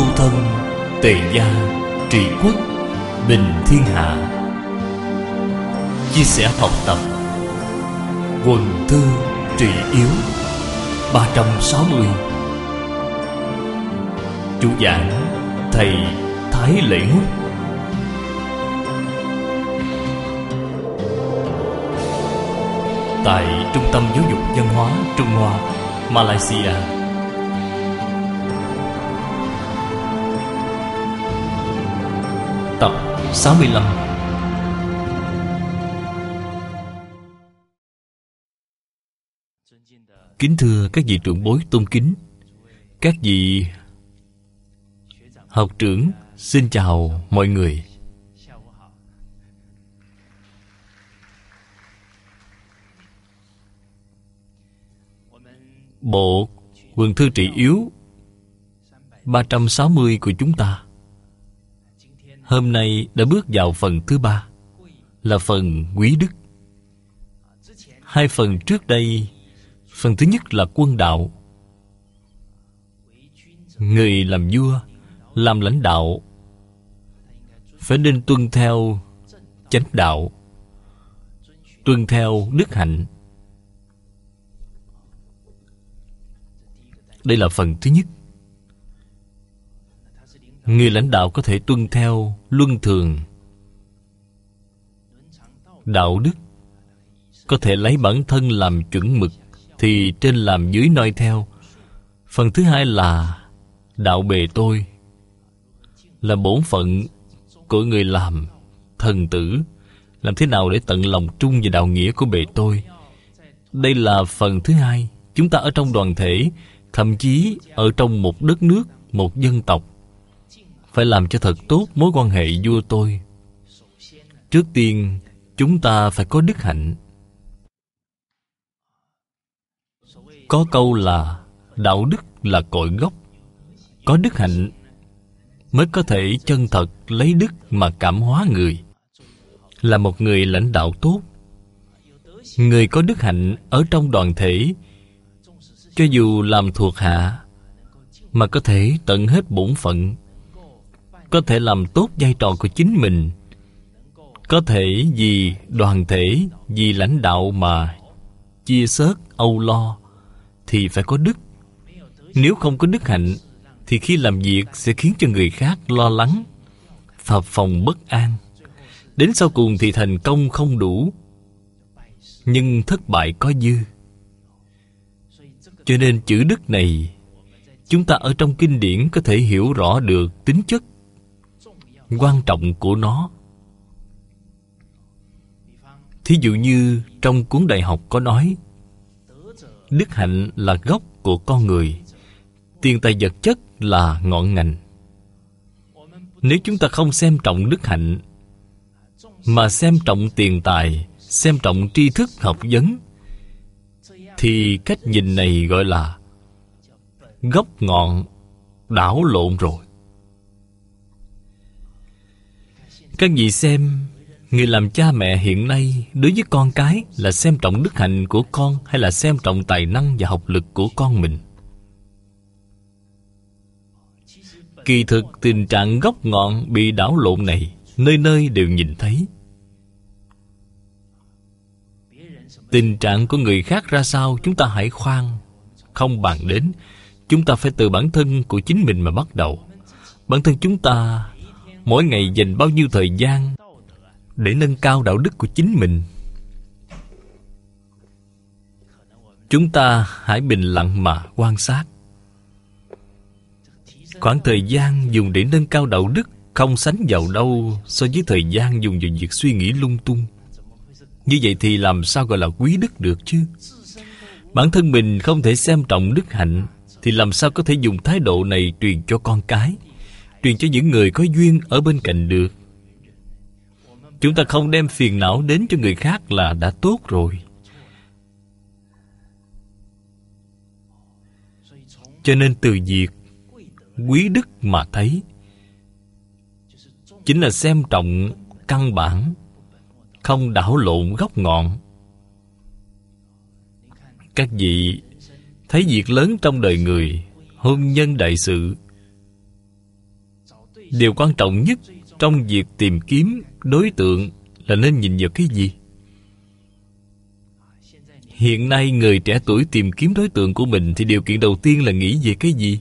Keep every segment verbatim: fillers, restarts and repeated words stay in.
thân, tề gia, trị quốc, bình thiên hạ. Chia sẻ học tập Quần Thư Trị Yếu ba trăm sáu mươi. Chủ giảng Thầy Thái Lễ Ngúc. Tại Trung tâm Giáo dục Văn hóa Trung Hoa, Malaysia. Tập sáu mươi lăm. Kính thưa các vị trưởng bối tôn kính, các vị học trưởng, xin chào mọi người. Bộ Quần Thư Trị Yếu ba trăm sáu mươi của chúng ta hôm nay đã bước vào phần thứ ba, là phần quý đức. Hai phần trước đây, phần thứ nhất là quân đạo. Người làm vua, làm lãnh đạo phải nên tuân theo chánh đạo, tuân theo đức hạnh. Đây là phần thứ nhất. Người lãnh đạo có thể tuân theo luân thường, đạo đức, có thể lấy bản thân làm chuẩn mực, thì trên làm dưới noi theo. Phần thứ hai là đạo bề tôi, là bổn phận của người làm thần tử, làm thế nào để tận lòng trung về đạo nghĩa của bề tôi. Đây là phần thứ hai. Chúng ta ở trong đoàn thể, thậm chí ở trong một đất nước, một dân tộc, phải làm cho thật tốt mối quan hệ vua tôi. Trước tiên, chúng ta phải có đức hạnh. Có câu là đạo đức là cội gốc. Có đức hạnh mới có thể chân thật lấy đức mà cảm hóa người. Là một người lãnh đạo tốt, người có đức hạnh ở trong đoàn thể, cho dù làm thuộc hạ mà có thể tận hết bổn phận, có thể làm tốt vai trò của chính mình, có thể vì đoàn thể, vì lãnh đạo mà chia sớt, âu lo, thì phải có đức. Nếu không có đức hạnh thì khi làm việc sẽ khiến cho người khác lo lắng, phập phồng bất an. Đến sau cùng thì thành công không đủ, nhưng thất bại có dư. Cho nên chữ đức này, chúng ta ở trong kinh điển có thể hiểu rõ được tính chất quan trọng của nó. Thí dụ như trong cuốn Đại học có nói, đức hạnh là gốc của con người, tiền tài vật chất là ngọn ngành. Nếu chúng ta không xem trọng đức hạnh, mà xem trọng tiền tài, xem trọng tri thức học vấn, thì cách nhìn này gọi là gốc ngọn đảo lộn rồi. Các vị xem, người làm cha mẹ hiện nay đối với con cái là xem trọng đức hạnh của con hay là xem trọng tài năng và học lực của con mình? Kỳ thực tình trạng gốc ngọn bị đảo lộn này nơi nơi đều nhìn thấy. Tình trạng của người khác ra sao chúng ta hãy khoan, không bàn đến. Chúng ta phải từ bản thân của chính mình mà bắt đầu. Bản thân chúng ta mỗi ngày dành bao nhiêu thời gian để nâng cao đạo đức của chính mình? Chúng ta hãy bình lặng mà quan sát. Khoảng thời gian dùng để nâng cao đạo đức không sánh vào đâu so với thời gian dùng vào việc suy nghĩ lung tung. Như vậy thì làm sao gọi là quý đức được chứ? Bản thân mình không thể xem trọng đức hạnh, thì làm sao có thể dùng thái độ này truyền cho con cái, truyền cho những người có duyên ở bên cạnh được? Chúng ta không đem phiền não đến cho người khác là đã tốt rồi. Cho nên từ việc quý đức mà thấy, chính là xem trọng căn bản, không đảo lộn gốc ngọn. Các vị thấy việc lớn trong đời người, hôn nhân đại sự, Điều quan trọng nhất trong việc tìm kiếm đối tượng là nên nhìn vào cái gì? Hiện nay người trẻ tuổi tìm kiếm đối tượng của mình thì điều kiện đầu tiên là nghĩ về cái gì?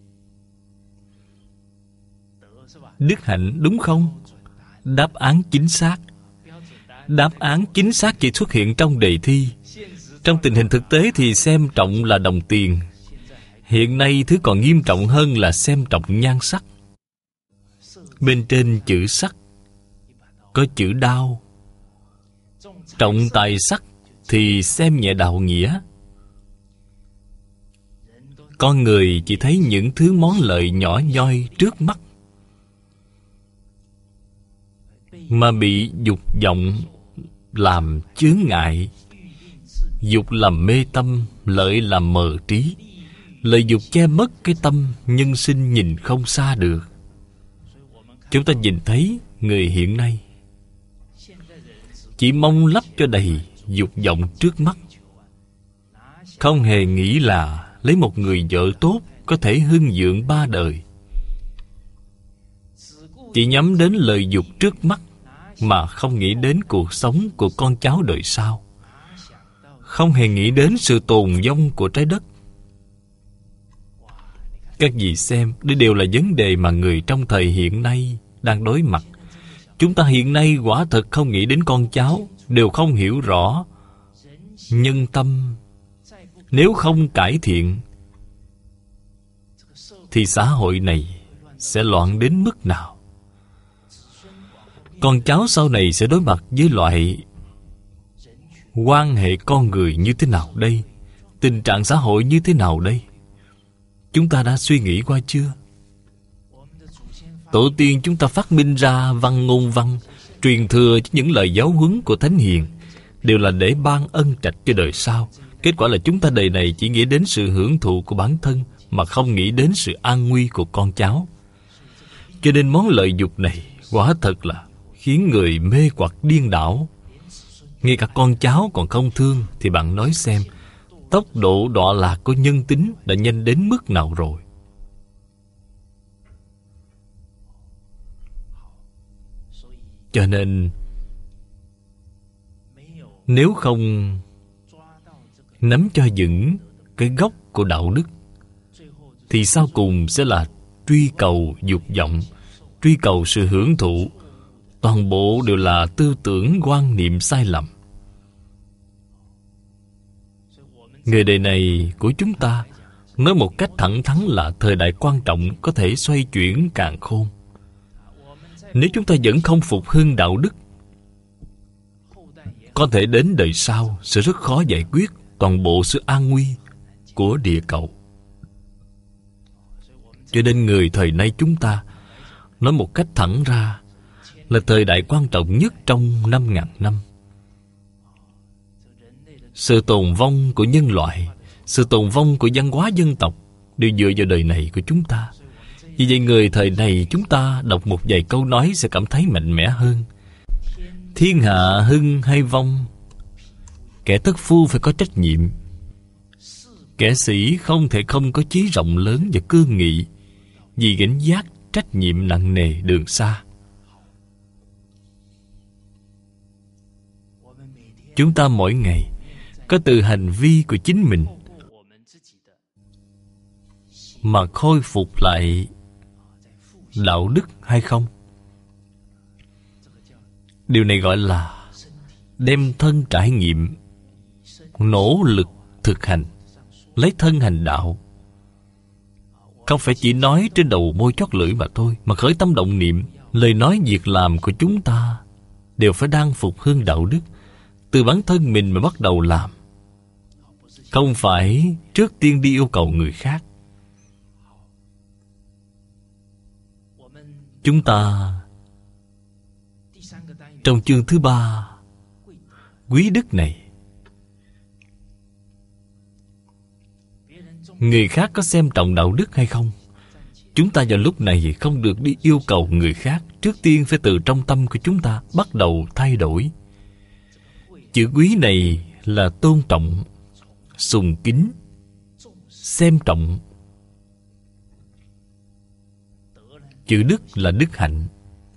Đức hạnh, đúng không? Đáp án chính xác. Đáp án chính xác chỉ xuất hiện trong đề thi. Trong tình hình thực tế thì xem trọng là đồng tiền. Hiện nay thứ còn nghiêm trọng hơn là xem trọng nhan sắc. Bên trên chữ sắc có chữ đao. Trọng tài sắc thì xem nhẹ đạo nghĩa. Con người chỉ thấy những thứ món lợi nhỏ nhoi trước mắt, mà bị dục vọng làm chướng ngại. Dục làm mê tâm, lợi làm mờ trí. Lợi dục che mất cái tâm, nhân sinh nhìn không xa được. Chúng ta nhìn thấy người hiện nay chỉ mong lấp cho đầy dục vọng trước mắt, không hề nghĩ là lấy một người vợ tốt có thể hưng vượng ba đời. Chỉ nhắm đến lợi dục trước mắt mà không nghĩ đến cuộc sống của con cháu đời sau, không hề nghĩ đến sự tồn vong của trái đất. Các vị xem, đây đều là vấn đề mà người trong thời hiện nay đang đối mặt. Chúng ta hiện nay quả thật không nghĩ đến con cháu, đều không hiểu rõ nhân tâm. Nếu không cải thiện thì xã hội này sẽ loạn đến mức nào? Con cháu sau này sẽ đối mặt với loại quan hệ con người như thế nào đây? Tình trạng xã hội như thế nào đây? Chúng ta đã suy nghĩ qua chưa? Tổ tiên chúng ta phát minh ra văn ngôn văn, truyền thừa những lời giáo huấn của Thánh Hiền, đều là để ban ân trạch cho đời sau. Kết quả là chúng ta đời này chỉ nghĩ đến sự hưởng thụ của bản thân, mà không nghĩ đến sự an nguy của con cháu. Cho nên món lợi dục này quả thật là khiến người mê hoặc điên đảo. Ngay cả con cháu còn không thương, thì bạn nói xem, tốc độ đọa lạc của nhân tính đã nhanh đến mức nào rồi? Cho nên nếu không nắm cho vững cái gốc của đạo đức, thì sau cùng sẽ là truy cầu dục vọng, truy cầu sự hưởng thụ. Toàn bộ đều là tư tưởng quan niệm sai lầm. Người đời này của chúng ta, nói một cách thẳng thắn là thời đại quan trọng có thể xoay chuyển càn khôn. Nếu chúng ta vẫn không phục hưng đạo đức, có thể đến đời sau sẽ rất khó giải quyết toàn bộ sự an nguy của địa cầu. Cho nên người thời nay chúng ta nói một cách thẳng ra là thời đại quan trọng nhất trong năm ngàn năm. Sự tồn vong của nhân loại, sự tồn vong của văn hóa dân tộc đều dựa vào đời này của chúng ta. Vì vậy người thời này chúng ta đọc một vài câu nói sẽ cảm thấy mạnh mẽ hơn. Thiên hạ hưng hay vong, kẻ thất phu phải có trách nhiệm. Kẻ sĩ không thể không có chí rộng lớn và cương nghị, vì gánh vác trách nhiệm nặng nề đường xa. Chúng ta mỗi ngày có từ hành vi của chính mình mà khôi phục lại đạo đức hay không? Điều này gọi là đem thân trải nghiệm, nỗ lực thực hành, lấy thân hành đạo. Không phải chỉ nói trên đầu môi chót lưỡi mà thôi, mà khởi tâm động niệm, lời nói việc làm của chúng ta đều phải đang phục hưng đạo đức. Từ bản thân mình mà bắt đầu làm, không phải trước tiên đi yêu cầu người khác. Chúng ta trong chương thứ ba quý đức này, người khác có xem trọng đạo đức hay không? Chúng ta vào lúc này không được đi yêu cầu người khác. Trước tiên phải từ trong tâm của chúng ta bắt đầu thay đổi. Chữ quý này là tôn trọng, sùng kính, xem trọng. Chữ đức là đức hạnh.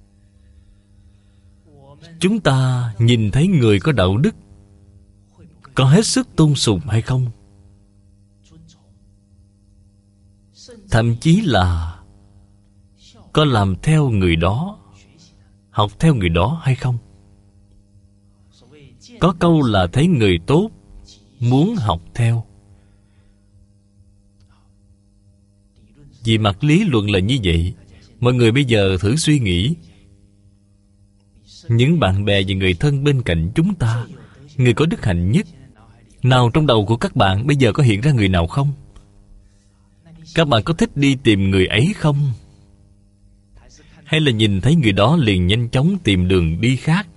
Chúng ta nhìn thấy người có đạo đức, có hết sức tôn sùng hay không? Thậm chí là có làm theo người đó, học theo người đó hay không? Có câu là thấy người tốt, muốn học theo. Vì mặt lý luận là như vậy. Mọi người bây giờ thử suy nghĩ, những bạn bè và người thân bên cạnh chúng ta, người có đức hạnh nhất, nào trong đầu của các bạn bây giờ có hiện ra người nào không? Các bạn có thích đi tìm người ấy không? Hay là nhìn thấy người đó liền nhanh chóng tìm đường đi khác?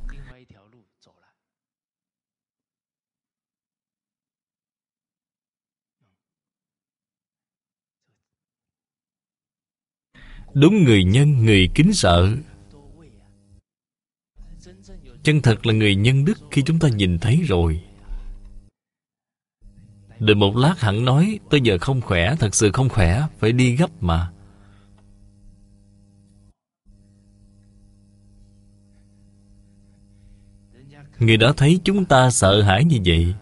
Đúng người nhân, người kính sợ. Chân thật là người nhân đức khi chúng ta nhìn thấy rồi. Đợi một lát hẳn nói tôi giờ không khỏe, thật sự không khỏe, phải đi gấp mà. Người đó thấy chúng ta sợ hãi như vậy,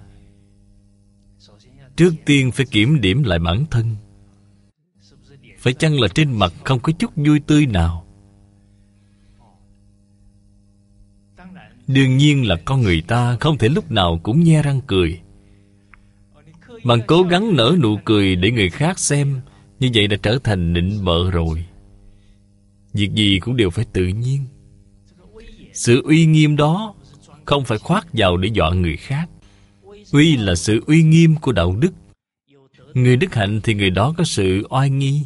trước tiên phải kiểm điểm lại bản thân. Phải chăng là trên mặt không có chút vui tươi nào? Đương nhiên là con người ta không thể lúc nào cũng nhe răng cười. Bạn cố gắng nở nụ cười để người khác xem, như vậy đã trở thành nịnh bợ rồi. Việc gì cũng đều phải tự nhiên. Sự uy nghiêm đó không phải khoác vào để dọa người khác. Uy là sự uy nghiêm của đạo đức. Người đức hạnh thì người đó có sự oai nghi.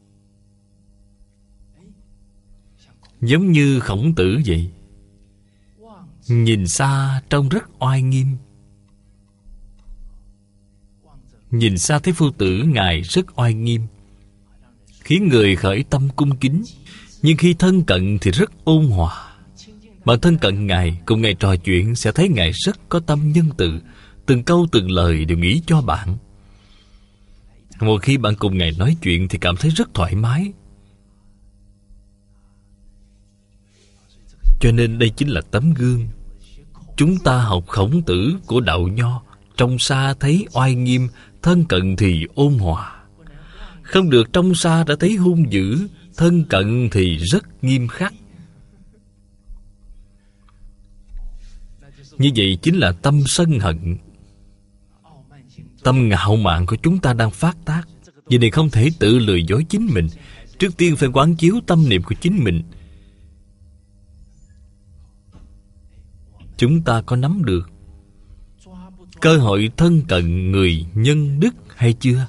Giống như Khổng Tử vậy. Nhìn xa trông rất oai nghiêm. Nhìn xa thấy phu tử Ngài rất oai nghiêm, khiến người khởi tâm cung kính. Nhưng khi thân cận thì rất ôn hòa. Bạn thân cận Ngài, cùng Ngài trò chuyện, sẽ thấy Ngài rất có tâm nhân từ. Từng câu từng lời đều nghĩ cho bạn. Một khi bạn cùng Ngài nói chuyện thì cảm thấy rất thoải mái. Cho nên đây chính là tấm gương. Chúng ta học Khổng Tử của đạo Nho, trong xa thấy oai nghiêm, thân cận thì ôn hòa. Không được trong xa đã thấy hung dữ, thân cận thì rất nghiêm khắc. Như vậy chính là tâm sân hận. Tâm ngạo mạn của chúng ta đang phát tác. Vì này không thể tự lừa dối chính mình. Trước tiên phải quán chiếu tâm niệm của chính mình. Chúng ta có nắm được cơ hội thân cận người nhân đức hay chưa?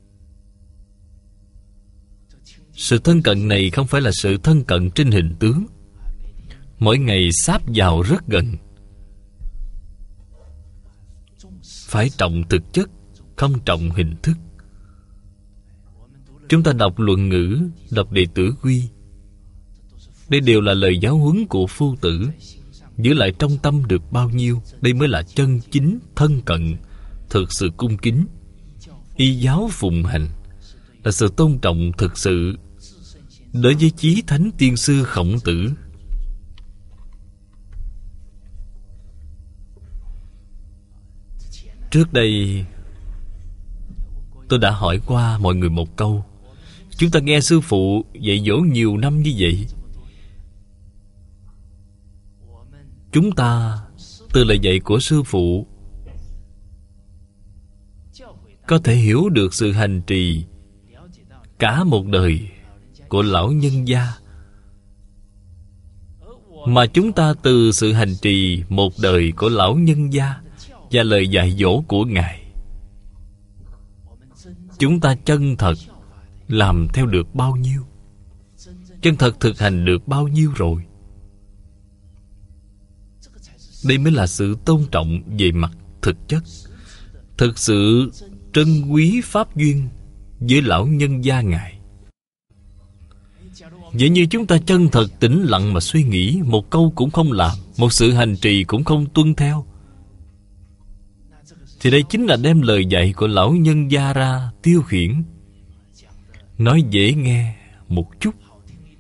Sự thân cận này không phải là sự thân cận trên hình tướng. Mỗi ngày sáp vào rất gần. Phải trọng thực chất, không trọng hình thức. Chúng ta đọc Luận Ngữ, đọc Đệ Tử Quy. Đây đều là lời giáo huấn của Phu Tử. Giữ lại trong tâm được bao nhiêu, đây mới là chân chính thân cận, thực sự cung kính. Y giáo phụng hành là sự tôn trọng thực sự đối với chí thánh tiên sư Khổng Tử. Trước đây tôi đã hỏi qua mọi người một câu. Chúng ta nghe sư phụ dạy dỗ nhiều năm như vậy, chúng ta từ lời dạy của sư phụ có thể hiểu được sự hành trì cả một đời của lão nhân gia. Mà chúng ta từ sự hành trì một đời của lão nhân gia và lời dạy dỗ của Ngài, chúng ta chân thật làm theo được bao nhiêu? Chân thật thực hành được bao nhiêu rồi? Đây mới là sự tôn trọng về mặt thực chất, thực sự trân quý pháp duyên với lão nhân gia Ngài. Vậy như chúng ta chân thật tĩnh lặng mà suy nghĩ, một câu cũng không làm, một sự hành trì cũng không tuân theo, thì đây chính là đem lời dạy của lão nhân gia ra tiêu khiển. Nói dễ nghe một chút,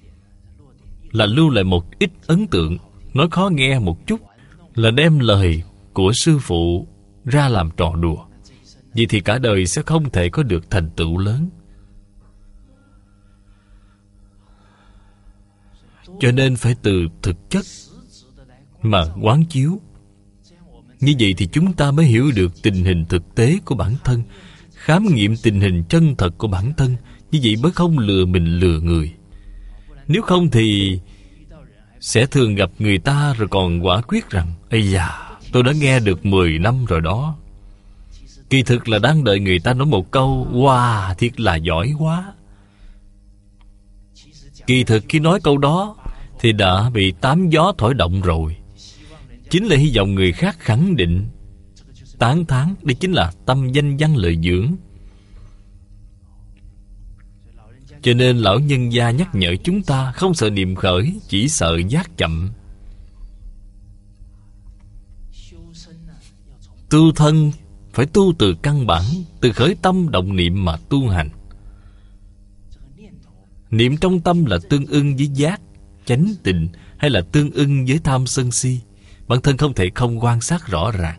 là lưu lại một ít ấn tượng. Nói khó nghe một chút là đem lời của sư phụ ra làm trò đùa. Vậy thì cả đời sẽ không thể có được thành tựu lớn. Cho nên phải từ thực chất mà quán chiếu. Như vậy thì chúng ta mới hiểu được tình hình thực tế của bản thân, khám nghiệm tình hình chân thật của bản thân. Như vậy mới không lừa mình lừa người. Nếu không thì sẽ thường gặp người ta rồi còn quả quyết rằng: ây da, tôi đã nghe được mười năm rồi đó. Kỳ thực là đang đợi người ta nói một câu: wow, thiệt là giỏi quá. Kỳ thực khi nói câu đó thì đã bị tám gió thổi động rồi. Chính là hy vọng người khác khẳng định, tán thán. Đây chính là tâm danh văn lợi dưỡng. Cho nên lão nhân gia nhắc nhở chúng ta không sợ niệm khởi, chỉ sợ giác chậm. Tu thân phải tu từ căn bản, từ khởi tâm động niệm mà tu hành. Niệm trong tâm là tương ưng với giác, chánh tịnh, hay là tương ưng với tham sân si? Bản thân không thể không quan sát rõ ràng.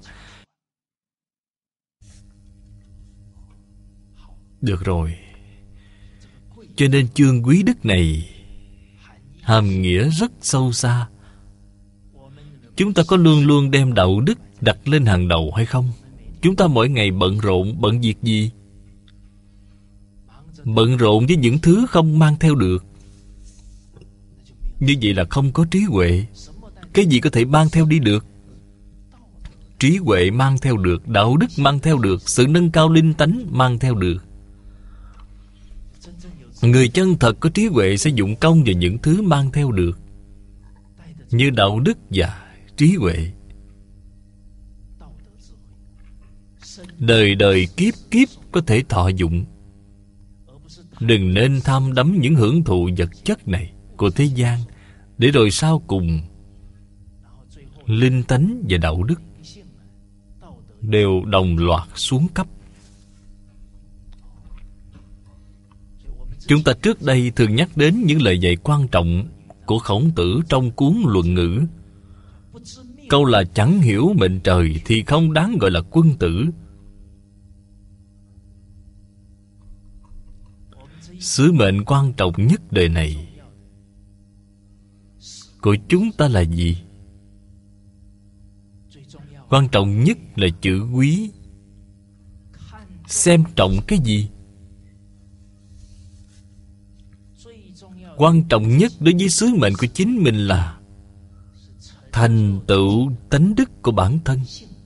Được rồi. Cho nên chương quý đức này hàm nghĩa rất sâu xa. Chúng ta có luôn luôn đem đạo đức đặt lên hàng đầu hay không? Chúng ta mỗi ngày bận rộn, bận việc gì? Bận rộn với những thứ không mang theo được. Như vậy là không có trí huệ. Cái gì có thể mang theo đi được? Trí huệ mang theo được, đạo đức mang theo được, sự nâng cao linh tánh mang theo được. Người chân thật có trí huệ sẽ dụng công vào những thứ mang theo được, như đạo đức và trí huệ. Đời đời kiếp kiếp có thể thọ dụng. Đừng nên tham đắm những hưởng thụ vật chất này của thế gian, để rồi sau cùng linh tánh và đạo đức đều đồng loạt xuống cấp. Chúng ta trước đây thường nhắc đến những lời dạy quan trọng của Khổng Tử trong cuốn Luận Ngữ. Câu là chẳng hiểu mệnh trời thì không đáng gọi là quân tử. Sứ mệnh quan trọng nhất đời này của chúng ta là gì? Quan trọng nhất là chữ quý. Xem trọng cái gì? Quan trọng nhất đối với sứ mệnh của chính mình là thành tựu tánh đức của bản thân.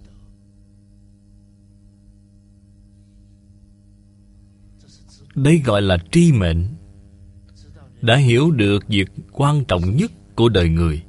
Đây gọi là tri mệnh. Đã hiểu được việc quan trọng nhất của đời người.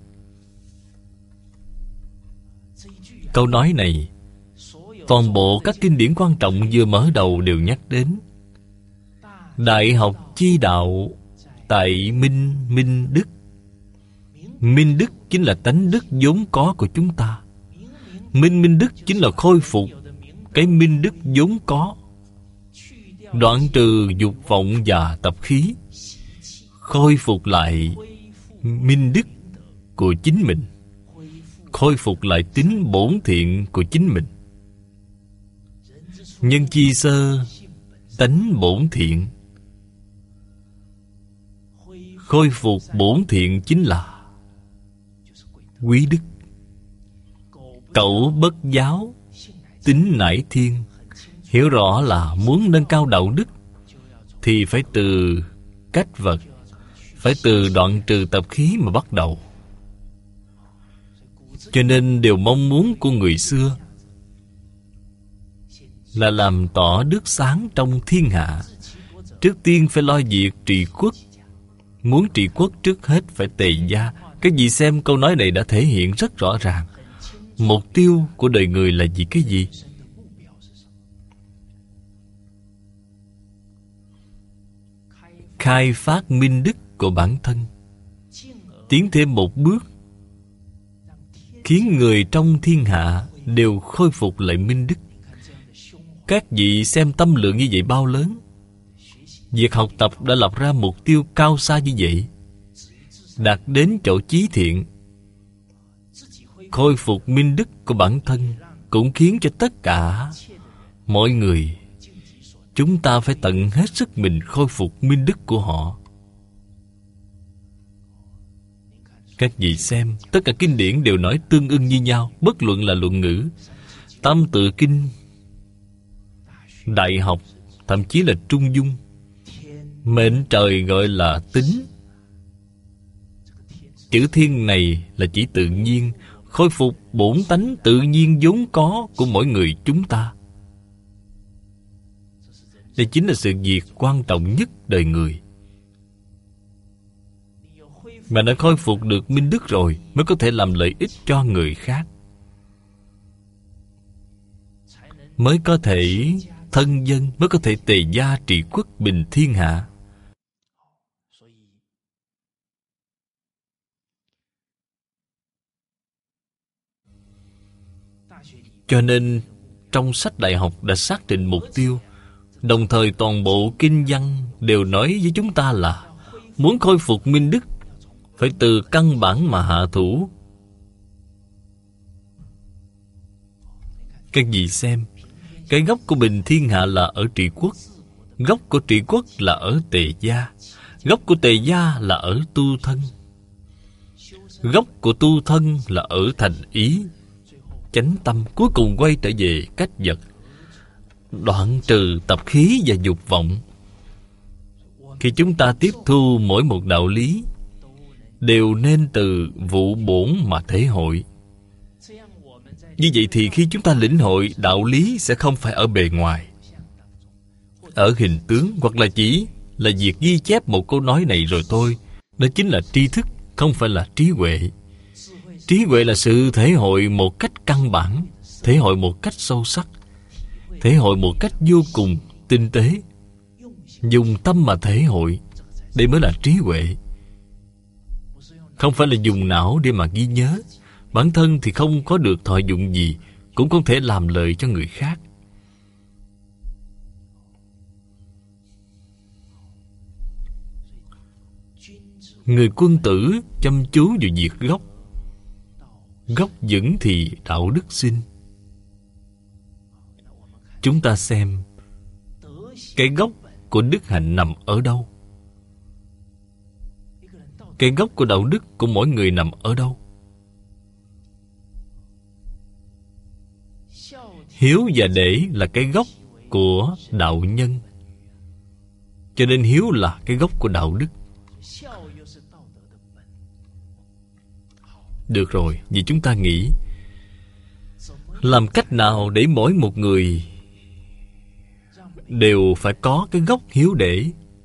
Câu nói này, toàn bộ các kinh điển quan trọng vừa mở đầu đều nhắc đến. Đại học chi đạo tại minh minh đức. Minh đức chính là tánh đức vốn có của chúng ta. Minh minh đức chính là khôi phục cái minh đức vốn có, đoạn trừ dục vọng và tập khí, khôi phục lại minh đức của chính mình, khôi phục lại tính bổn thiện của chính mình. Nhân chi sơ tánh bổn thiện. Khôi phục bổn thiện chính là quý đức. Cẩu bất giáo, tính nải thiên. Hiểu rõ là muốn nâng cao đạo đức thì phải từ cách vật, phải từ đoạn trừ tập khí mà bắt đầu. Cho nên điều mong muốn của người xưa là làm tỏ đức sáng trong thiên hạ. Trước tiên phải lo việc trị quốc. Muốn trị quốc trước hết phải tề gia. Các vị xem câu nói này đã thể hiện rất rõ ràng. Mục tiêu của đời người là gì? Cái gì? Khai phát minh đức của bản thân, tiến thêm một bước, khiến người trong thiên hạ đều khôi phục lại minh đức. Các vị xem tâm lượng như vậy bao lớn. Việc học tập đã lập ra mục tiêu cao xa như vậy. đạt đến chỗ chí thiện, khôi phục minh đức của bản thân, cũng khiến cho tất cả mọi người, chúng ta phải tận hết sức mình khôi phục minh đức của họ. Các vị xem, tất cả kinh điển đều nói tương ưng như nhau, bất luận là luận ngữ, Tam Tự Kinh, Đại học, thậm chí là Trung Dung. Mệnh trời gọi là tính. Chữ thiên này là chỉ tự nhiên, khôi phục bổn tánh tự nhiên vốn có của mỗi người chúng ta. Đây chính là sự việc quan trọng nhất đời người. Mà đã khôi phục được minh đức rồi mới có thể làm lợi ích cho người khác, mới có thể thân dân, mới có thể tề gia trị quốc bình thiên hạ. Cho nên trong sách đại học đã xác định mục tiêu. Đồng thời toàn bộ kinh văn đều nói với chúng ta là muốn khôi phục minh đức, phải từ căn bản mà hạ thủ. Các vị xem, cái gốc của bình thiên hạ là ở trị quốc, gốc của trị quốc là ở tề gia, gốc của tề gia là ở tu thân, gốc của tu thân là ở thành ý, chánh tâm, cuối cùng quay trở về cách vật, đoạn trừ tập khí và dục vọng. Khi chúng ta tiếp thu mỗi một đạo lý, đều nên từ vụ bổn mà thể hội. Như vậy thì khi chúng ta lĩnh hội đạo lý sẽ không phải ở bề ngoài, ở hình tướng, hoặc là chỉ là việc ghi chép một câu nói này rồi thôi. Đó chính là tri thức, không phải là trí huệ. Trí huệ là sự thể hội một cách căn bản, thể hội một cách sâu sắc, thể hội một cách vô cùng tinh tế, dùng tâm mà thể hội. Đây mới là trí huệ. Không phải là dùng não để mà ghi nhớ. Bản thân thì không có được thọ dụng gì, cũng không thể làm lợi cho người khác. Người quân tử chăm chú vào việc gốc. Gốc vững thì đạo đức sinh. Chúng ta xem cái gốc của đức hạnh nằm ở đâu? Cái gốc của đạo đức của mỗi người nằm ở đâu? Hiếu và để là cái gốc của đạo nhân. Cho nên hiếu là cái gốc của đạo đức. Được rồi, vì chúng ta nghĩ làm cách nào để mỗi một người đều phải có cái gốc hiếu để.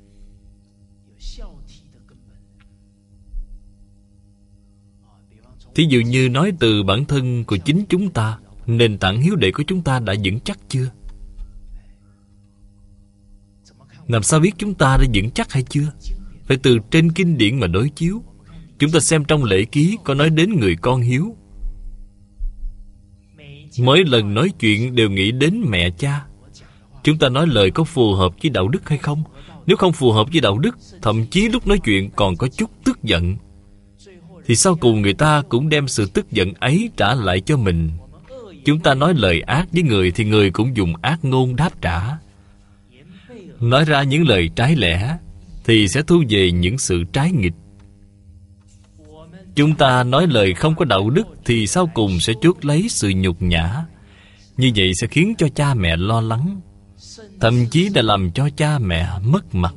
Thí dụ như nói từ bản thân của chính chúng ta, nền tảng hiếu đệ của chúng ta đã vững chắc chưa? Làm sao biết chúng ta đã vững chắc hay chưa? Phải từ trên kinh điển mà đối chiếu. Chúng ta xem trong lễ ký có nói đến người con hiếu. Mỗi lần nói chuyện đều nghĩ đến mẹ cha. Chúng ta nói lời có phù hợp với đạo đức hay không? Nếu không phù hợp với đạo đức, thậm chí lúc nói chuyện còn có chút tức giận, thì sau cùng người ta cũng đem sự tức giận ấy trả lại cho mình. Chúng ta nói lời ác với người thì người cũng dùng ác ngôn đáp trả. Nói ra những lời trái lẽ thì sẽ thu về những sự trái nghịch. Chúng ta nói lời không có đạo đức thì sau cùng sẽ chuốc lấy sự nhục nhã. Như vậy sẽ khiến cho cha mẹ lo lắng, thậm chí đã làm cho cha mẹ mất mặt.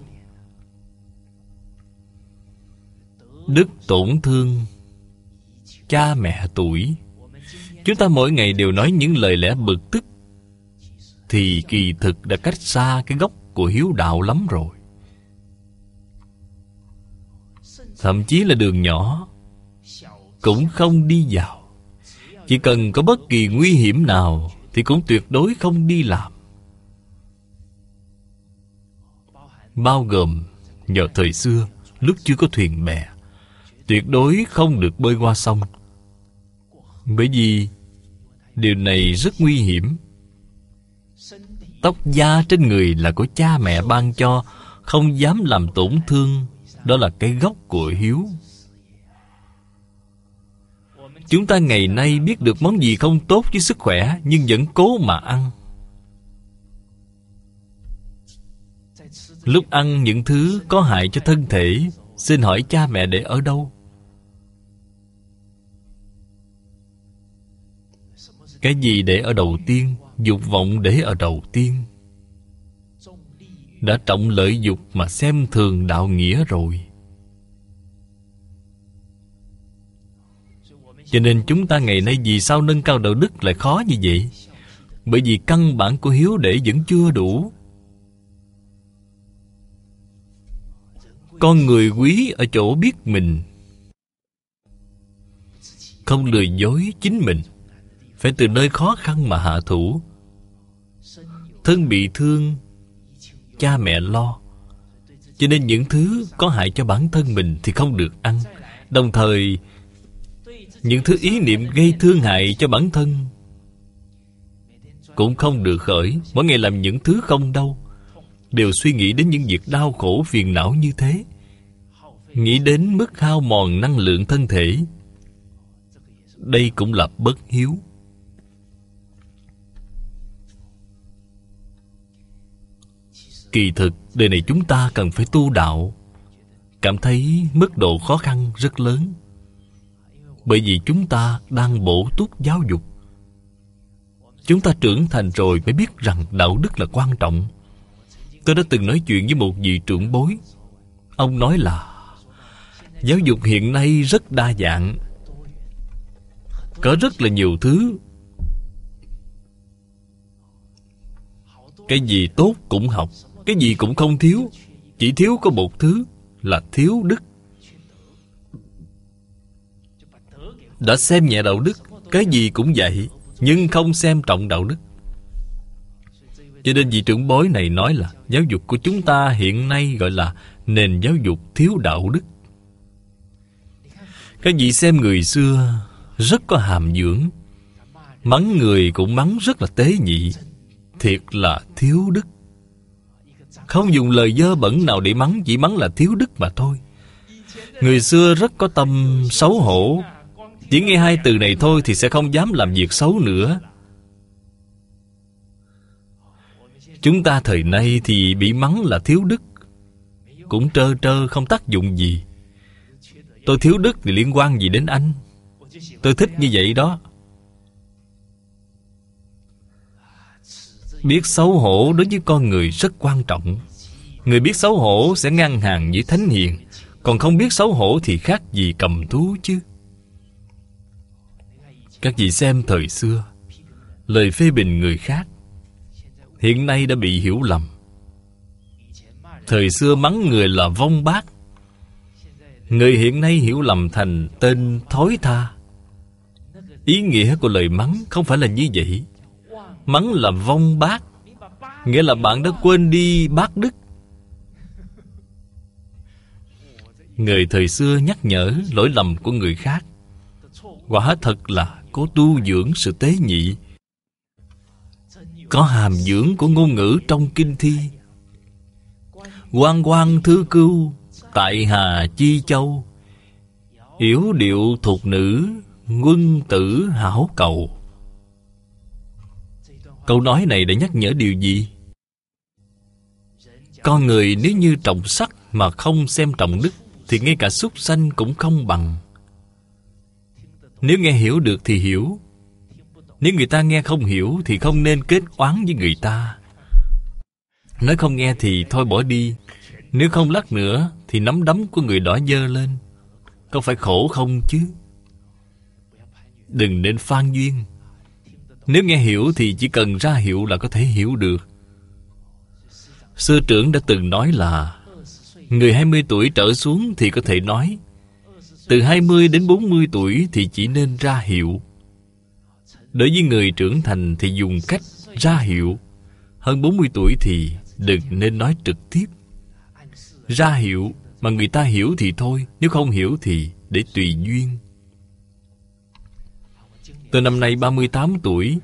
Đức tổn thương cha mẹ tuổi. Chúng ta mỗi ngày đều nói những lời lẽ bực tức, thì kỳ thực đã cách xa cái gốc của hiếu đạo lắm rồi. Thậm chí là đường nhỏ cũng không đi vào. Chỉ cần có bất kỳ nguy hiểm nào thì cũng tuyệt đối không đi làm. Bao gồm vào thời xưa, lúc chưa có thuyền bè, tuyệt đối không được bơi qua sông. Bởi vì điều này rất nguy hiểm. Tóc da trên người là của cha mẹ ban cho, không dám làm tổn thương. Đó là cái gốc của hiếu. Chúng ta ngày nay biết được món gì không tốt với sức khỏe, nhưng vẫn cố mà ăn. Lúc ăn những thứ có hại cho thân thể, xin hỏi cha mẹ để ở đâu? Cái gì để ở đầu tiên? Dục vọng để ở đầu tiên. Đã trọng lợi dục mà xem thường đạo nghĩa rồi. Cho nên chúng ta ngày nay vì sao nâng cao đạo đức lại khó như vậy? Bởi vì căn bản của hiếu để vẫn chưa đủ. Con người quý ở chỗ biết mình, không lừa dối chính mình, phải từ nơi khó khăn mà hạ thủ. Thân bị thương, cha mẹ lo. Cho nên những thứ có hại cho bản thân mình thì không được ăn. Đồng thời, những thứ ý niệm gây thương hại cho bản thân cũng không được khởi. Mỗi ngày làm những thứ không đau, đều suy nghĩ đến những việc đau khổ phiền não như thế, nghĩ đến mức hao mòn năng lượng thân thể. Đây cũng là bất hiếu. Kỳ thực, đời này chúng ta cần phải tu đạo. Cảm thấy mức độ khó khăn rất lớn, bởi vì chúng ta đang bổ túc giáo dục. Chúng ta trưởng thành rồi mới biết rằng đạo đức là quan trọng. Tôi đã từng nói chuyện với một vị trưởng bối. Ông nói là giáo dục hiện nay rất đa dạng, có rất là nhiều thứ. Cái gì tốt cũng học, cái gì cũng không thiếu. Chỉ thiếu có một thứ là thiếu đức. Đã xem nhẹ đạo đức, cái gì cũng vậy, nhưng không xem trọng đạo đức. Cho nên vị trưởng bối này nói là giáo dục của chúng ta hiện nay gọi là nền giáo dục thiếu đạo đức. Các vị xem người xưa rất có hàm dưỡng, mắng người cũng mắng rất là tế nhị. Thiệt là thiếu đức. Không dùng lời dơ bẩn nào để mắng, chỉ mắng là thiếu đức mà thôi. Người xưa rất có tâm xấu hổ, chỉ nghe hai từ này thôi thì sẽ không dám làm việc xấu nữa. Chúng ta thời nay thì bị mắng là thiếu đức, cũng trơ trơ không tác dụng gì. Tôi thiếu đức thì liên quan gì đến anh? Tôi thích như vậy đó. Biết xấu hổ đối với con người rất quan trọng. Người biết xấu hổ sẽ ngang hàng với thánh hiền, còn không biết xấu hổ thì khác gì cầm thú chứ. Các vị xem thời xưa, lời phê bình người khác hiện nay đã bị hiểu lầm. Thời xưa mắng người là vong bác, người hiện nay hiểu lầm thành tên thối tha. Ý nghĩa của lời mắng không phải là như vậy. Mắng là vong bác, nghĩa là bạn đã quên đi bác đức. Người thời xưa nhắc nhở lỗi lầm của người khác, quả thật là có tu dưỡng sự tế nhị, có hàm dưỡng của ngôn ngữ trong kinh thi. Quan quan thư cưu, tại Hà Chi Châu, yểu điệu thuộc nữ, quân tử hảo cầu. Câu nói này đã nhắc nhở điều gì? Con người nếu như trọng sắc mà không xem trọng đức, thì ngay cả súc sanh cũng không bằng. Nếu nghe hiểu được thì hiểu, nếu người ta nghe không hiểu thì không nên kết oán với người ta. Nói không nghe thì thôi bỏ đi. Nếu không lát nữa thì nắm đấm của người đỏ dơ lên, có phải khổ không chứ? Đừng nên phan duyên. Nếu nghe hiểu thì chỉ cần ra hiệu là có thể hiểu được. Sư trưởng đã từng nói là người hai mươi tuổi trở xuống thì có thể nói, từ hai mươi đến bốn mươi tuổi thì chỉ nên ra hiệu. Đối với người trưởng thành thì dùng cách ra hiệu. Hơn bốn mươi tuổi thì đừng nên nói trực tiếp. Ra hiệu mà người ta hiểu thì thôi, nếu không hiểu thì để tùy duyên. Tôi năm nay ba mươi tám tuổi,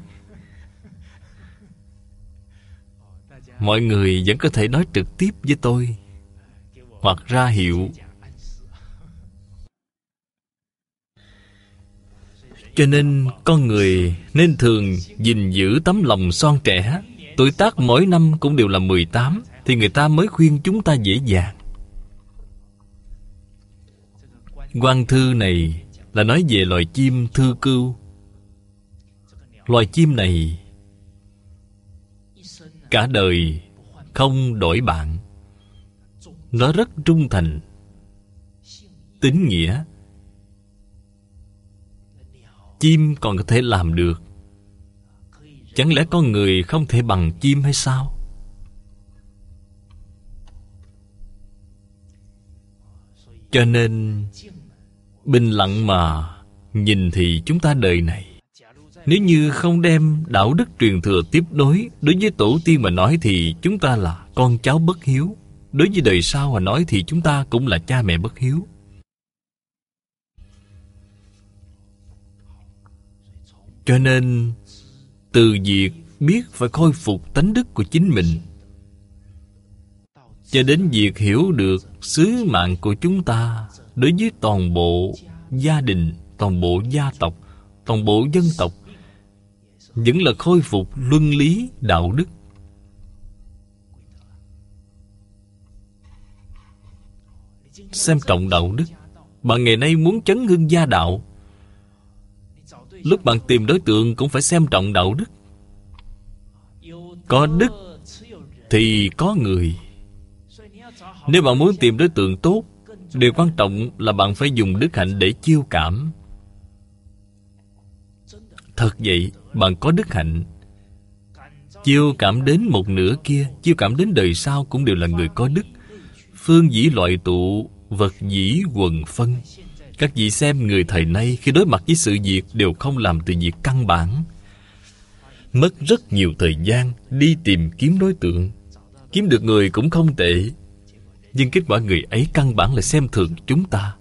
mọi người vẫn có thể nói trực tiếp với tôi, hoặc ra hiệu. Cho nên con người nên thường gìn giữ tấm lòng son trẻ. Tuổi tác mỗi năm cũng đều là mười tám, thì người ta mới khuyên chúng ta dễ dàng. Quan thư này là nói về loài chim thư cưu. Loài chim này cả đời không đổi bạn. Nó rất trung thành, tín nghĩa. Chim còn có thể làm được, chẳng lẽ con người không thể bằng chim hay sao? Cho nên bình lặng mà nhìn thì chúng ta đời này, nếu như không đem đạo đức truyền thừa tiếp nối, đối với tổ tiên mà nói thì chúng ta là con cháu bất hiếu. Đối với đời sau mà nói thì chúng ta cũng là cha mẹ bất hiếu. Cho nên từ việc biết phải khôi phục tánh đức của chính mình, cho đến việc hiểu được sứ mạng của chúng ta đối với toàn bộ gia đình, toàn bộ gia tộc, toàn bộ dân tộc, vẫn là khôi phục luân lý đạo đức. Xem trọng đạo đức. Bạn ngày nay muốn chấn hưng gia đạo, lúc bạn tìm đối tượng cũng phải xem trọng đạo đức. Có đức thì có người. Nếu bạn muốn tìm đối tượng tốt, điều quan trọng là bạn phải dùng đức hạnh để chiêu cảm. Thật vậy, bạn có đức hạnh, chiêu cảm đến một nửa kia, chiêu cảm đến đời sau cũng đều là người có đức. Phương dĩ loại tụ, vật dĩ quần phân. Các vị xem người thời nay khi đối mặt với sự việc đều không làm từ việc căn bản, mất rất nhiều thời gian đi tìm kiếm đối tượng. Kiếm được người cũng không tệ, nhưng kết quả người ấy căn bản là xem thường chúng ta.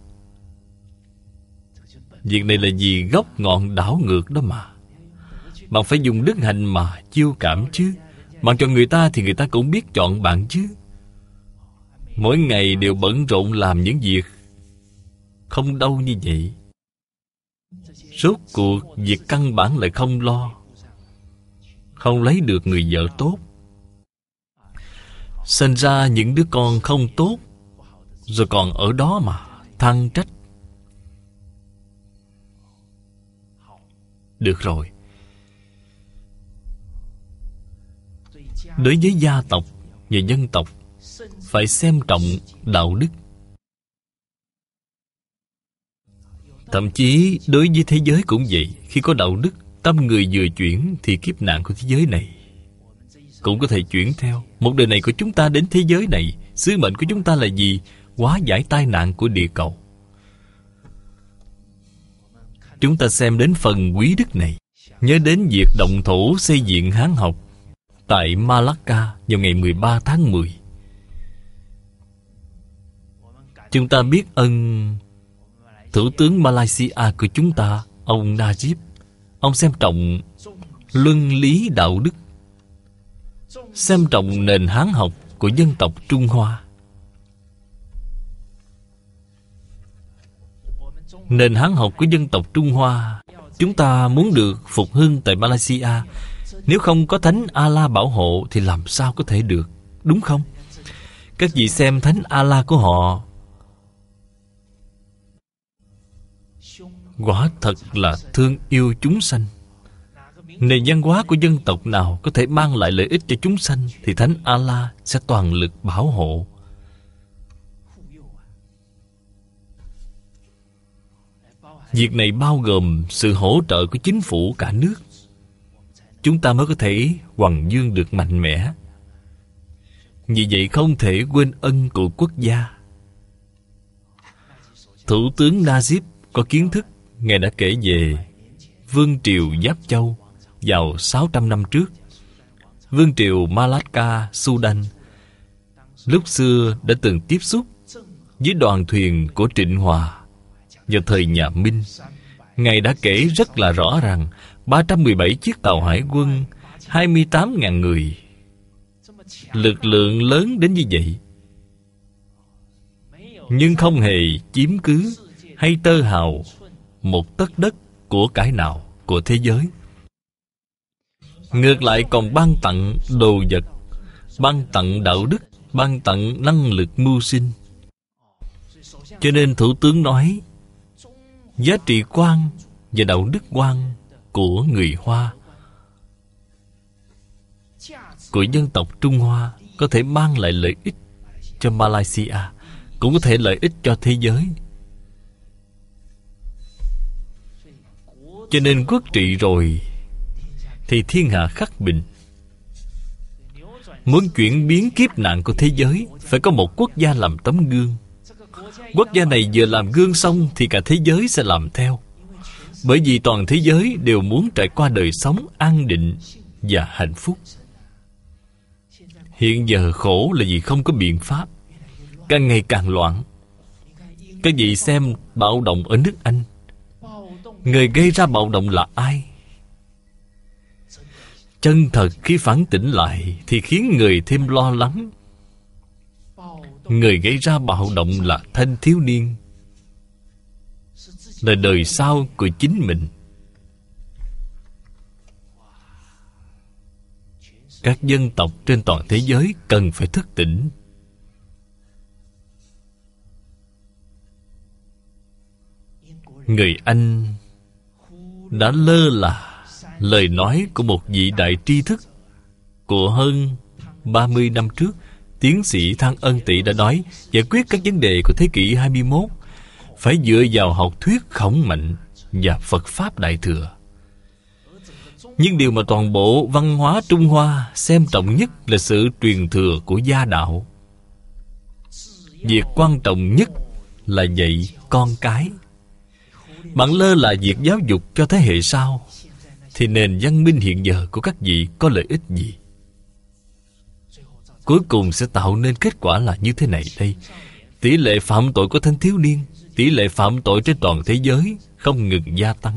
Việc này là vì gốc ngọn đảo ngược đó mà. Bạn phải dùng đức hạnh mà chiêu cảm chứ. Bạn chọn người ta thì người ta cũng biết chọn bạn chứ. Mỗi ngày đều bận rộn làm những việc không đâu như vậy, rốt cuộc việc căn bản lại không lo, không lấy được người vợ tốt, sinh ra những đứa con không tốt, rồi còn ở đó mà than trách. Được rồi, đối với gia tộc và dân tộc phải xem trọng đạo đức. Thậm chí đối với thế giới cũng vậy. Khi có đạo đức, tâm người vừa chuyển thì kiếp nạn của thế giới này cũng có thể chuyển theo. Một đời này của chúng ta đến thế giới này, sứ mệnh của chúng ta là gì? Hóa giải tai nạn của địa cầu. Chúng ta xem đến phần quý đức này, nhớ đến việc động thổ xây dựng Hán học tại Malacca vào ngày mười ba tháng mười. Chúng ta biết ơn Thủ tướng Malaysia của chúng ta, ông Najib. Ông xem trọng luân lý đạo đức, xem trọng nền Hán học của dân tộc Trung Hoa. Nền Hán học của dân tộc Trung Hoa, chúng ta muốn được phục hưng tại Malaysia, nếu không có Thánh A-la bảo hộ thì làm sao có thể được, đúng không? Các vị xem Thánh A-la của họ, quả thật là thương yêu chúng sanh. Nền văn hóa của dân tộc nào có thể mang lại lợi ích cho chúng sanh thì Thánh A-la sẽ toàn lực bảo hộ. Việc này bao gồm sự hỗ trợ của chính phủ cả nước. Chúng ta mới có thể hoằng dương được mạnh mẽ. Vì vậy không thể quên ân của quốc gia. Thủ tướng Najib có kiến thức. Ngài đã kể về Vương triều Giáp Châu vào sáu trăm năm trước. Vương triều Malacca, Sudan lúc xưa đã từng tiếp xúc với đoàn thuyền của Trịnh Hòa vào thời nhà Minh. Ngài đã kể rất là rõ rằng ba trăm mười bảy chiếc tàu hải quân, hai mươi tám nghìn người, lực lượng lớn đến như vậy, nhưng không hề chiếm cứ hay tơ hào một tấc đất của cải nào của thế giới. Ngược lại còn ban tặng đồ vật, ban tặng đạo đức, ban tặng năng lực mưu sinh. Cho nên Thủ tướng nói, giá trị quan và đạo đức quan của người Hoa, của dân tộc Trung Hoa, có thể mang lại lợi ích cho Malaysia, cũng có thể lợi ích cho thế giới. Cho nên quốc trị rồi thì thiên hạ khắc bình. Muốn chuyển biến kiếp nạn của thế giới, phải có một quốc gia làm tấm gương. Quốc gia này vừa làm gương xong thì cả thế giới sẽ làm theo. Bởi vì toàn thế giới đều muốn trải qua đời sống an định và hạnh phúc. Hiện giờ khổ là vì không có biện pháp, càng ngày càng loạn. Các vị xem bạo động ở nước Anh. Người gây ra bạo động là ai? Chân thật khi phản tỉnh lại thì khiến người thêm lo lắng. Người gây ra bạo động là thanh thiếu niên, là đời sau của chính mình. Các dân tộc trên toàn thế giới cần phải thức tỉnh. Người Anh đã lơ là lời nói của một vị đại tri thức của hơn ba mươi năm trước. Tiến sĩ Thăng Ân Tị đã nói, giải quyết các vấn đề của thế kỷ hai mươi mốt phải dựa vào học thuyết khổng mạnh và Phật Pháp Đại Thừa. Nhưng điều mà toàn bộ văn hóa Trung Hoa xem trọng nhất là sự truyền thừa của gia đạo. Việc quan trọng nhất là dạy con cái. Bạn lơ là việc giáo dục cho thế hệ sau, thì nền văn minh hiện giờ của các vị có lợi ích gì? Cuối cùng sẽ tạo nên kết quả là như thế này đây. Tỷ lệ phạm tội của thanh thiếu niên, tỷ lệ phạm tội trên toàn thế giới không ngừng gia tăng.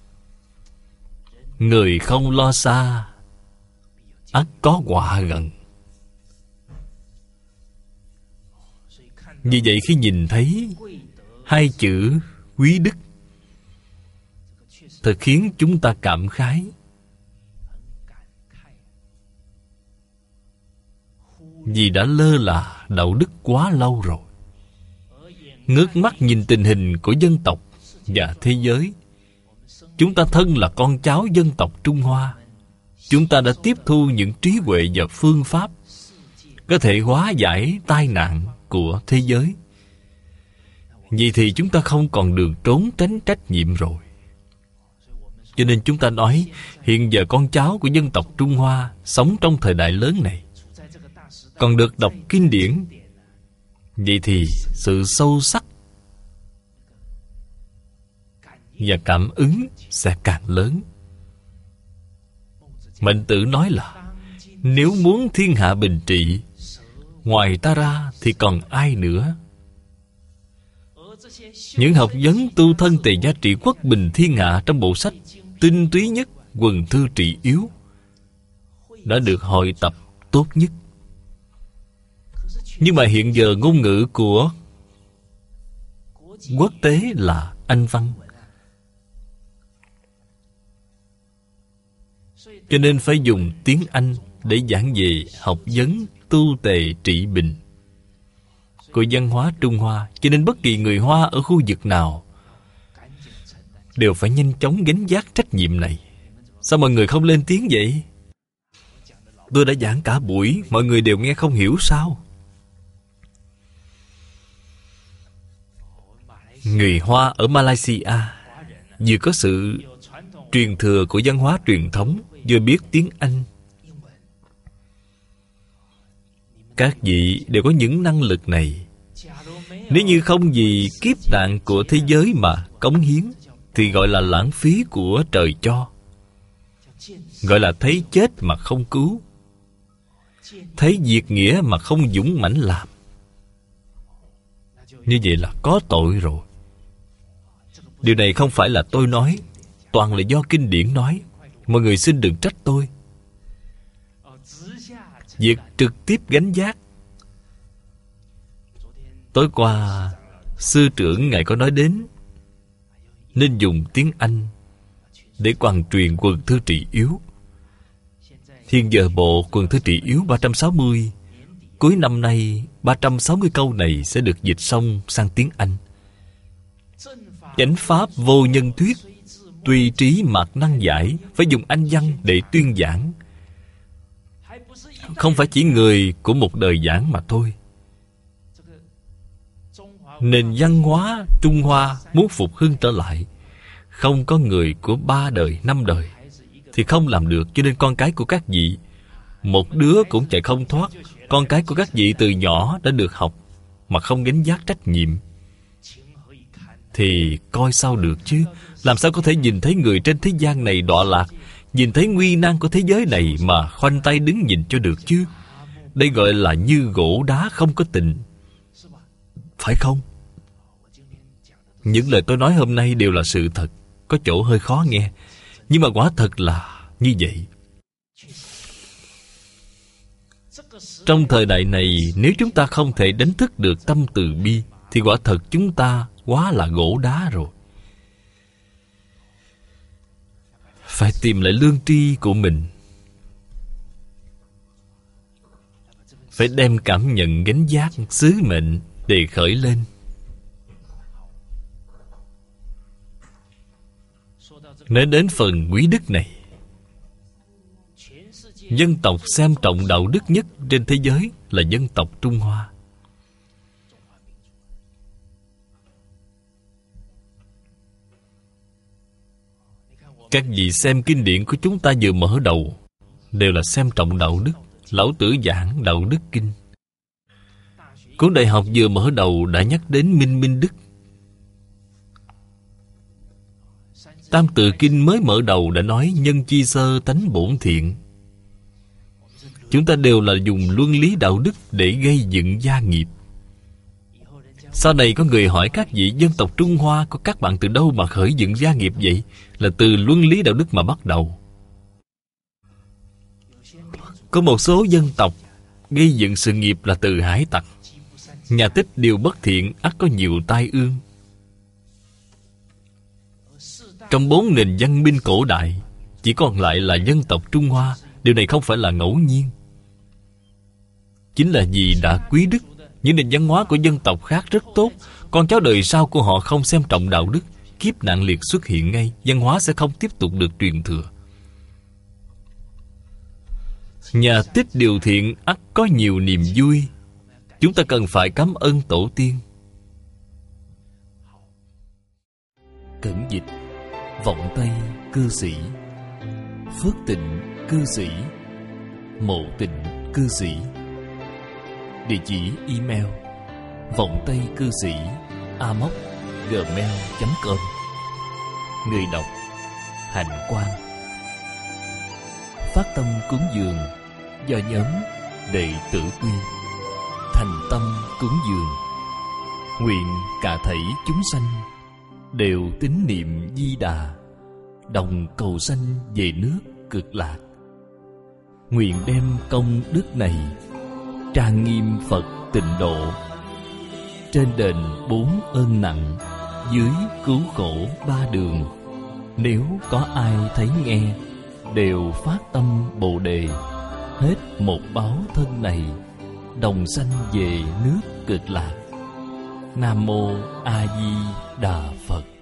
Người không lo xa, ắt có họa gần. Vì vậy khi nhìn thấy hai chữ quý đức, thật khiến chúng ta cảm khái. Vì đã lơ là đạo đức quá lâu rồi. Ngước mắt nhìn tình hình của dân tộc và thế giới. Chúng ta thân là con cháu dân tộc Trung Hoa. Chúng ta đã tiếp thu những trí huệ và phương pháp có thể hóa giải tai nạn của thế giới. Vậy thì chúng ta không còn đường trốn tránh trách nhiệm rồi. Cho nên chúng ta nói, hiện giờ con cháu của dân tộc Trung Hoa sống trong thời đại lớn này, còn được đọc kinh điển, vậy thì sự sâu sắc và cảm ứng sẽ càng lớn. Mệnh Tử nói là, nếu muốn thiên hạ bình trị, ngoài ta ra thì còn ai nữa? Những học vấn tu thân tề gia trị quốc bình thiên hạ trong bộ sách tinh túy nhất quần thư trị yếu đã được hội tập tốt nhất. Nhưng mà hiện giờ ngôn ngữ của quốc tế là Anh văn. Cho nên phải dùng tiếng Anh để giảng về học vấn tu tề trị bình của văn hóa Trung Hoa. Cho nên bất kỳ người Hoa ở khu vực nào đều phải nhanh chóng gánh vác trách nhiệm này. Sao mọi người không lên tiếng vậy? Tôi đã giảng cả buổi, mọi người đều nghe không hiểu sao? Người Hoa ở Malaysia vừa có sự truyền thừa của văn hóa truyền thống, vừa biết tiếng Anh. Các vị đều có những năng lực này. Nếu như không vì kiếp nạn của thế giới mà cống hiến, thì gọi là lãng phí của trời cho. Gọi là thấy chết mà không cứu, thấy diệt nghĩa mà không dũng mãnh làm. Như vậy là có tội rồi. Điều này không phải là tôi nói, toàn là do kinh điển nói. Mọi người xin đừng trách tôi. Việc trực tiếp gánh vác. Tối qua sư trưởng ngài có nói đến nên dùng tiếng Anh để hoàn truyền quần thư trị yếu. Hiện giờ bộ quần thư trị yếu ba trăm sáu mươi, cuối năm nay ba trăm sáu mươi câu này sẽ được dịch xong sang tiếng Anh. Chánh pháp vô nhân thuyết, tùy trí mạt năng giải, phải dùng Anh văn để tuyên giảng. Không phải chỉ người của một đời giảng mà thôi. Nền văn hóa Trung Hoa muốn phục hưng trở lại, không có người của ba đời, năm đời thì không làm được. Cho nên con cái của các vị, một đứa cũng chạy không thoát. Con cái của các vị từ nhỏ đã được học mà không gánh vác trách nhiệm thì coi sao được chứ. Làm sao có thể nhìn thấy người trên thế gian này đọa lạc, nhìn thấy nguy nan của thế giới này mà khoanh tay đứng nhìn cho được chứ. Đây gọi là như gỗ đá không có tình, phải không? Những lời tôi nói hôm nay đều là sự thật. Có chỗ hơi khó nghe, nhưng mà quả thật là như vậy. Trong thời đại này, nếu chúng ta không thể đánh thức được tâm từ bi thì quả thật chúng ta quá là gỗ đá rồi. Phải tìm lại lương tri của mình, phải đem cảm nhận gánh vác sứ mệnh để khởi lên. Nói đến phần quý đức này, dân tộc xem trọng đạo đức nhất trên thế giới là dân tộc Trung Hoa. Các vị xem kinh điển của chúng ta vừa mở đầu đều là xem trọng đạo đức. Lão Tử giảng đạo đức kinh. Cuốn Đại học vừa mở đầu đã nhắc đến minh minh đức. Tam Tự Kinh mới mở đầu đã nói nhân chi sơ tánh bổn thiện. Chúng ta đều là dùng luân lý đạo đức để gây dựng gia nghiệp. Sau này có người hỏi các vị, dân tộc Trung Hoa có các bạn từ đâu mà khởi dựng gia nghiệp vậy? Là từ luân lý đạo đức mà bắt đầu. Có một số dân tộc gây dựng sự nghiệp là từ hải tặc. Nhà tích điều bất thiện, ắt có nhiều tai ương. Trong bốn nền văn minh cổ đại, chỉ còn lại là dân tộc Trung Hoa. Điều này không phải là ngẫu nhiên. Chính là vì đã quý đức. Những nền văn hóa của dân tộc khác rất tốt, con cháu đời sau của họ không xem trọng đạo đức, kiếp nạn liệt xuất hiện ngay, văn hóa sẽ không tiếp tục được truyền thừa. Nhà tích điều thiện ắt có nhiều niềm vui. Chúng ta cần phải cảm ơn tổ tiên. Cẩn dịch: Vọng Tây cư sĩ, Phước Tịnh cư sĩ, Mộ Tịnh cư sĩ. Địa chỉ email: vọng tây cư sĩ a m o c gmail chấm com. Người đọc: Hạnh Quang. Phát tâm cúng dường do nhóm Đệ Tử Quy. Thành tâm cúng dường, nguyện cả thảy chúng sanh đều tín niệm Di Đà, đồng cầu sanh về nước Cực Lạc. Nguyện đem công đức này trang nghiêm Phật Tịnh Độ, trên đền bốn ơn nặng, dưới cứu khổ ba đường. Nếu có ai thấy nghe, đều phát tâm Bồ Đề, hết một báo thân này, đồng sanh về nước Cực Lạc. Nam Mô A Di Đà Phật.